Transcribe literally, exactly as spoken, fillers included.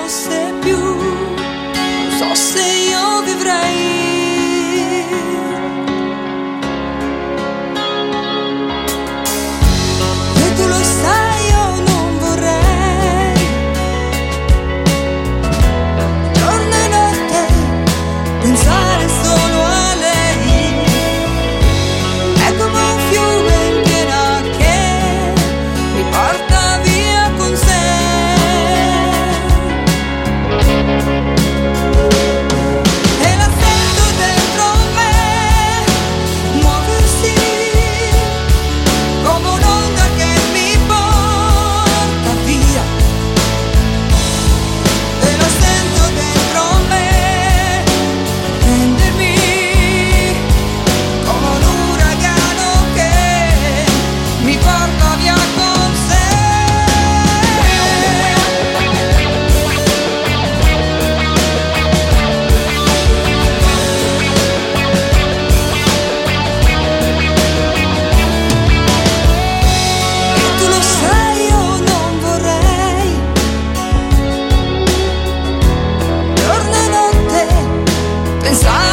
fosse più, non so se io vivrei. E tu lo sai, io non vorrei giorno e notte pensare solo a lei. È come un fiume in piena che mi porta via con sé. E la sento dentro me muoversi come un'onda che mi porta via. E la sento dentro me prendermi come un uragano che mi porta via con sé. E tu lo sai, io non vorrei giorno e notte pensare